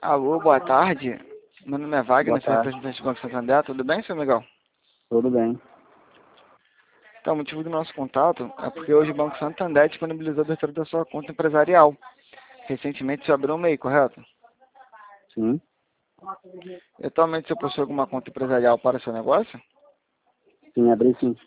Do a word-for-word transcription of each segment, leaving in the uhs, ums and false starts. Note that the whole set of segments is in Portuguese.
Alô, boa tarde. Meu nome é Wagner, Boa sou tarde. representante do Banco Santander. Tudo bem, seu Miguel? Tudo bem. Então, o motivo do nosso contato é porque hoje o Banco Santander disponibilizou a abertura da sua conta empresarial. Recentemente você abriu um MEI, correto? Sim. E atualmente você possui alguma conta empresarial para o seu negócio? Sim, abri sim.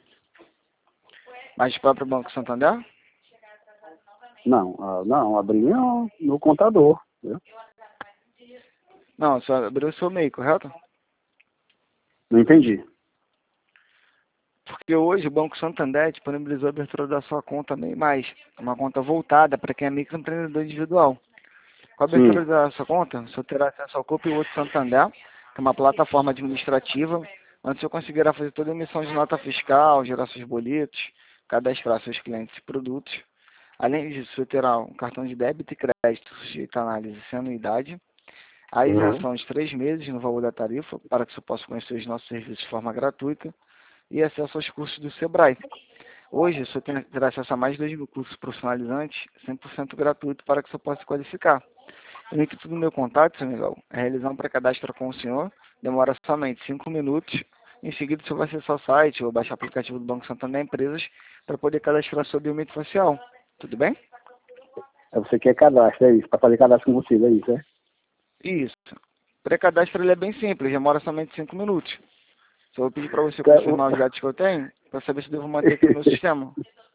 Mas próprio Banco Santander? Não, ah, não, abri no, no contador. Viu? Não, só abriu o seu MEI, correto? Não entendi. Porque hoje o Banco Santander disponibilizou a abertura da sua conta MEI+, uma conta voltada para quem é microempreendedor individual. Com a Sim. abertura da sua conta, você terá acesso ao Copa e Outro Santander, que é uma plataforma administrativa, onde você conseguirá fazer toda a emissão de nota fiscal, gerar seus boletos, cadastrar seus clientes e produtos. Além disso, você terá um cartão de débito e crédito sujeito a análise sem anuidade, a Uhum. isenção de três meses no valor da tarifa, para que você possa conhecer os nossos serviços de forma gratuita, e acesso aos cursos do Sebrae. Hoje, você terá acesso a mais de dois mil cursos profissionalizantes, cem por cento gratuito, para que você possa se qualificar. O intuito do meu contato, seu Miguel, é realizar um pré-cadastro com o senhor, demora somente cinco minutos. Em seguida, você vai acessar o site ou baixar o aplicativo do Banco Santander Empresas para poder cadastrar seu biometria facial. Tudo bem? É você quer cadastro, é isso, para fazer cadastro com vocês, é isso, é? Isso. O pré-cadastro ele é bem simples, demora somente cinco minutos. Só vou pedir para você Tá, o- confirmar os dados que eu tenho, para saber se eu devo manter aqui no meu sistema.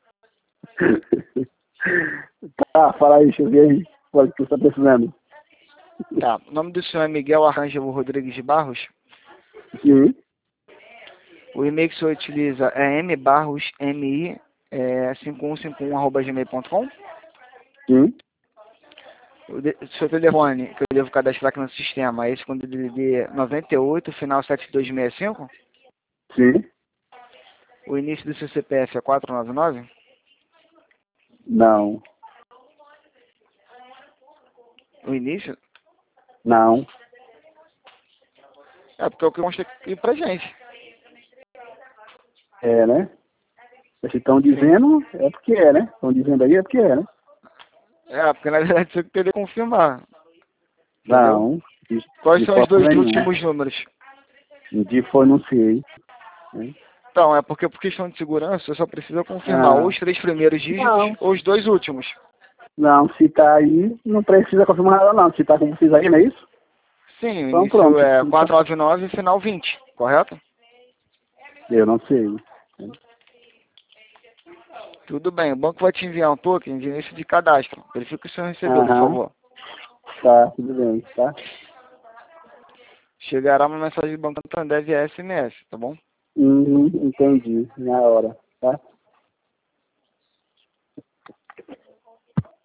Tá, fala aí, deixa eu ver aí. Qual que você está precisando? Tá. O nome do senhor é Miguel Arcângelo Rodrigues de Barros. Sim. O e-mail que o senhor utiliza é mbarrosmi é, cinco um cinco um arroba gmail ponto com. Sim. O de- seu telefone que eu devo cadastrar aqui no sistema é esse com o D D D noventa e oito, final sete dois seis cinco. Sim. O início do seu C P F é quatro nove nove. Não. O início Não. é porque é o que mostra aqui pra gente. É, né? Se estão Sim. dizendo, é porque é, né? Estão dizendo aí, é porque é, né? É, porque na verdade você teria que confirmar. Entendeu? Não. De, Quais de são os forma dois nenhuma. últimos números? De foi, não sei. Né? Então, é porque por questão de segurança você só precisa confirmar ou Ah, os três primeiros dígitos não. ou os dois últimos. Não, se tá aí, não precisa confirmar nada não. Se tá com vocês aí, não é isso? Sim, o Então início pronto. é Então, quatro nove nove e final vinte, correto? eu não sei. Tudo bem, o banco vai te enviar um token de início de cadastro. Verifique se o senhor recebeu, por Aham, favor. tá, tudo bem, tá? Chegará uma mensagem do Banco Santander via S M S, tá bom? Uhum, entendi, na hora, tá?